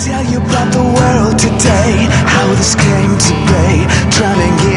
tell you about the world today, how this came to be, drowning in